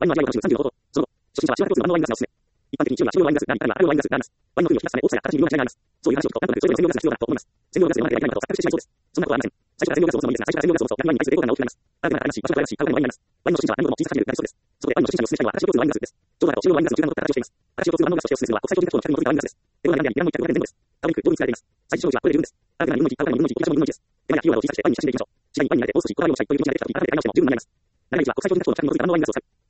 ワインの味わいを楽しむ35度。その後、初心者はシュワートワイングラスがおすすめ。一般的にチューブは中央ワイングラス、ライン、ワイングラス、ライン、ワインの風味を引き出すため、大きさや形による間違いがあります。そういう話を聞くと、なんとなくそれぞれ専用グラスが必要だと思います。専用グラスでワインができないのだと錯覚してしまいそうです。そんなことはありません。最初から専用グラスを持つのもいいですが、最初から専用グラスを持つと、逆にワインに対する抵抗感が大きくなります。ある程度新しい、場所が新しい、買うワインになります。ワインの初心者は何度も小さくなりそうです。そこでワインの初心者のおすすめしたいのは、形を共通のワイングラスです。ちょうど中央ワイングラスの中間の形をしています。形を共通のワイングラスとしておすすめするのは、国際標準規格の規格に基づいたワイングラスです。手頃な値段であり、いらないものに100%全部です。カロリー、糖分に使われています。最初消費はこれで十分です。ある程度の2分の1、買うから2分の1、1も2分の1です。手間や費用などを小さくしてワインに親しんでいきましょう。次第にワインに慣れて、もう少しこだわりをしたいという気持ちが出てきたとき、改めて選び直しても十分になります。何が一は国際標準規格の規格に基づいたワイングラスを使う。